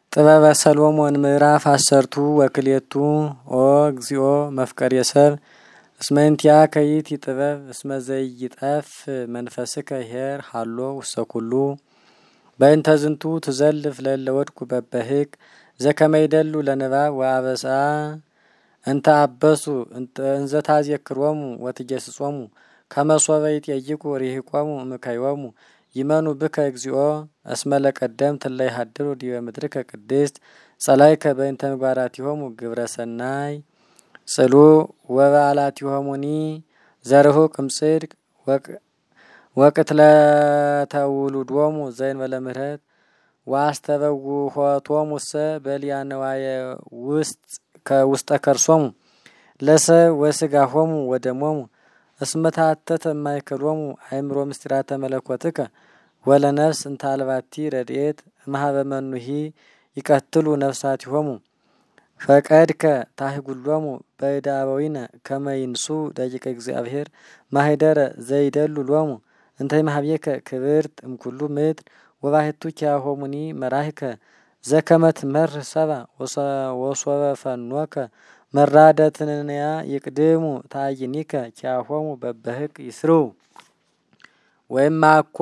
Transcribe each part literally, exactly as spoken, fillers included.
ጥበበ ሰሎሞን ምዕራፍ አሰርቱ ወክልኤቱ ኦ እግዚኦ መፍቀር የሰብ እስመንቲያ ከይት ጥበብ እስመ ዘይጠፍ መንፈስከ ኄር ሃሎ ውስተ ኩሉ በእንተ ዝንቱ ትዘልፍ ለለወድኩ በበህቅ ዘከመይደሉ ለንባብ ወአበሳ እንተ አበሱ እንዘ ታዜክሮሙ ወትጌስጾሙ ከመሶበ ይጠይቁ ሪህቆሙ እምከዮሙ ይመኑ ብከ እግዚኦ እስመ ለቀደምት እለ ይሃድሩ ዲበ ምድርከ ቅድስት ጸላይከ በእንተ ምግባራቲሆሙ ግብረ ሰናይ ጽሉዕ ወበዓላቲሆሙኒ ዘርሁቅ እምጽድቅ ወቅትለተ ውሉዶሙ ዘእንበለ ምሕረት ወአስተበውሖቶሙሰ በልያነዋየ ውስጥ ከውስጠ ከርሶሙ ለሰብ ወስጋሆሙ ወደሞሙ እስመ ተሐተተ እማእከሎሙ አእምሮ ምስጢራተ መለኮትከ ወለነፍስ እንተ አልባቲ ረድኤት እምኀበ መኑሂ ይቀትሉ ነፍሳቲሆሙ ፈቀድከ ታህጉሎሙ በእደ አበዊነ ከመ ይንሱ ደቂቀ እግዚአብሔር ማኅደረ ዘይደሉ ሎሙ እንተ ይምኀቤከ ክብርት እምኩሉ ምድር ወባሕቱ ኪያሆሙኒ መራህከ ዘከመ ትመርህ ሰብአ ወሶበ ፈኖከ መራደትንያ ይቅድሙ ታይኒከ ኪያሆሙ በበህቅ ይስሩ ወይማኮ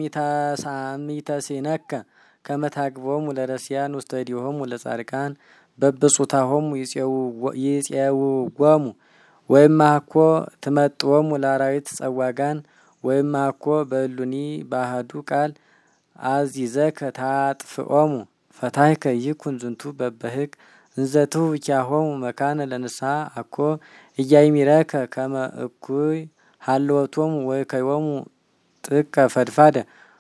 እሚተሲነከ ከመ ታግቦሙ ለረስያን ውስተ እዴሆሙ ለጻድቃን በብጹታሆሙ ይፄውዎሙ ወይማኮ ትመጥዎሙ ለአራዊት ጸዋጋን ወይማኮ በእሉኒ ባሕዱ ቃል አዚዘከ ታጥፍኦሙ ፈታሕከ ይኩን ዝንቱ በበህቅ እንዘትሁ ኪያሆሙ መካነ ለንስሐ አኮ እያይሚረከ ከመ እኩይ ሀልወቶሙ ወከዮሙ ጥቀ ፈድፋደ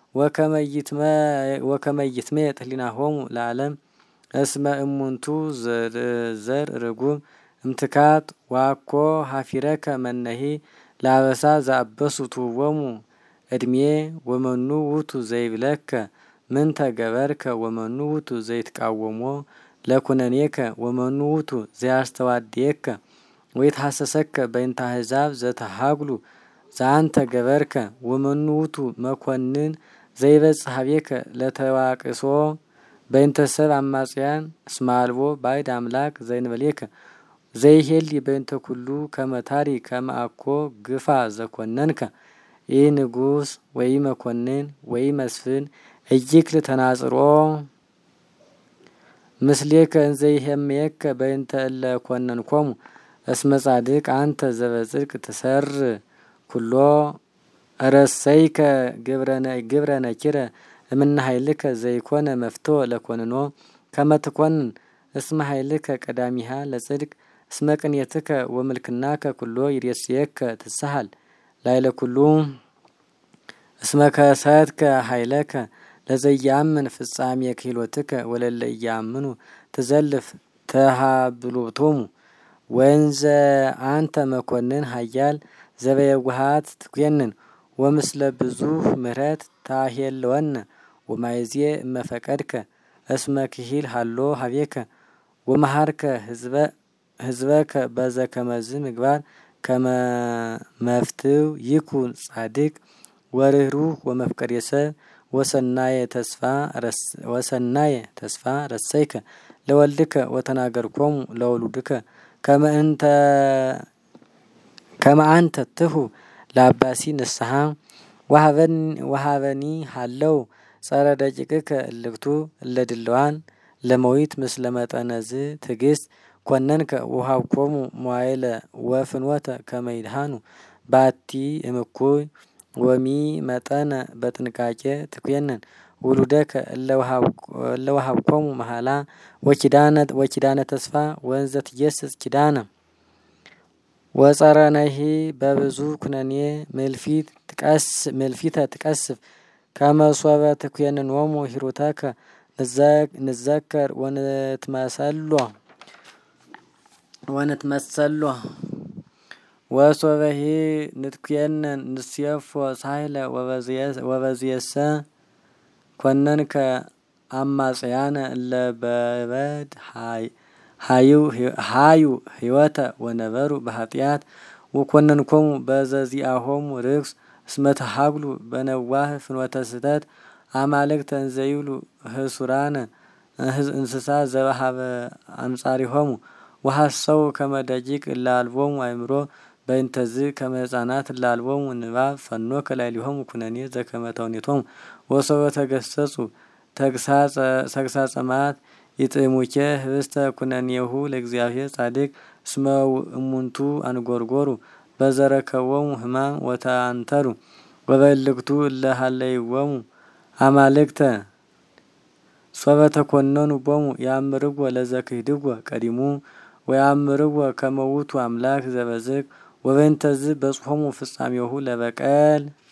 ወከመ ይትሜጥ ህሊናሆሙ ለዓለም እስመ እሙንቱ ዘር ርጉም እምትካት ዋኮ ሀፊረከ መነሂ ለአበሳ ዘአበሱ ትሁቦሙ እድሜ ወመኑ ውእቱ ዘይብለከ ምንተ ገበርከ ወመኑ ውእቱ ዘይትቃወሞ ለኩነኔከ ወመኑ ውእቱ ዘያስተዋድየከ ወይትሐሰሰከ በእንተ አሕዛብ ዘተሃግሉ ዘአንተ ገበርከ ወመኑ ውእቱ መኰንን ዘይበጽሕ ኀቤከ ለተዋቅሶ በእንተ ሰብ አማጽያን እስመ አልቦ ባዕድ አምላክ ዘእንበሌከ ዘይሄሊ በእንተ ኩሉ ከመ ታሪ ከመ አኮ ግፋ ዘኰነንከ ኢ ንጉሥ ወይ መኰንን ወይ መስፍን እይክል ተናጽሮ ምስሌከ እንዘ ይሄምየከ በእንተ እለ ኰነንኮሙ እስመ ጻድቅ አንተ ዘበጽድቅ ትሰር ኩሎ ረሰይከ ግብረ ነኪረ እምነ ኃይልከ ዘይኮነ መፍትወ ለኰንኖ ከመ ትኰንን እስመ ኃይልከ ቀዳሚሃ ለጽድቅ እስመ ቅንየትከ ወምልክናከ ኩሎ ይሬስየከ ትሳሃል ላዕለ ኩሉ እስመ ከሰትከ ኃይለከ ለዘያምን ፍጻሜ ክህሎትከ ወለለ ኢያምኑ ትዘልፍ ተሃብሎቶሙ ወንዘ አንተ መኰንን ኃያል ዘበየዋሃት ትኰንን ወምስለ ብዙኅ ምሕረት ታሄልወነ ወማይዜ እመፈቀድከ እስመ ክሂል ሃሎ ኀቤከ ወመሃርከ ህዝበከ በዘከመዝ ምግባር ከመ መፍትው ይኩን ጻድቅ ወርኅሩህ ወመፍቀሬ ሰብ ወሰናየ ተስፋ ረሰይከ ለወልድከ ወተናገርኮሙ ለውሉድከ ከመ አንተ ትሁ ለአባሲ ንስሐ ወሀበኒ ሃለው ጸረ ደቂቅከ እልክቱ እለ ድልዋን ለመዊት ምስለ መጠነዝ ትዕግስት ኰነንከ ወሀብኮሙ መዋዕለ ወፍኖተ ከመ ይድኃኑ ባቲ እምኩይ ወሚ መጠነ በጥንቃቄ ትኰነን ውሉደከ እለ ወሀብኮሙ መሐላ ወኪዳነ ተስፋ ወእንዘ ትጌስጽ ኪዳነ ወጸረነሂ በብዙ ኩነኔ ምልፊተ ትቀስፍ ከመ ሶበ ትኰንኖሙ ሂሩተከ ንዘከር ወንትመሰሎ ወሶበሂ ንትኰነን ንሴፎ ሳህለ ወበዝየሰ ኰነንከ አማጽያነ እለ በበድ ሃዩ ሕይወተ ወነበሩ በኃጢአት ወኰነንኮሙ በዘዚአሆሙ ርክስ እስመ ተሃግሉ በነዋህ ፍኖተ ስህተት አማልክተ እንዘ ይብሉ ህሱራነ እንስሳ ዘበሃበ አንጻሪሆሙ ወሐሰው ከመደጂቅ ላልቦሙ አእምሮ በእንተዝ ከመህፃናት ላልቦሙ ንባብ ፈኖ ከላይሊሆሙ ኩነኔ ዘከመ ተውኔቶሙ ወሰበ ተገሰጹ ተግሳጸ መዓት ይጥሙኬ ህብስተ ኩነኔሁ ለእግዚአብሔር ጻድቅ እስመ እሙንቱ አንጎርጎሩ በዘረከቦሙ ህማም ወተአንተሩ ወበልክቱ እለ ሀለይዎሙ አማልክተ ሶበ ተኮነኑ ቦሙ ያምርዎ ለዘክህድዎ ቀዲሙ ወያምርዎ ከመ ውእቱ አምላክ ዘበዝቅ ወበእንተዝ በጽሖሙ ፍጻሜሁ ለበቀል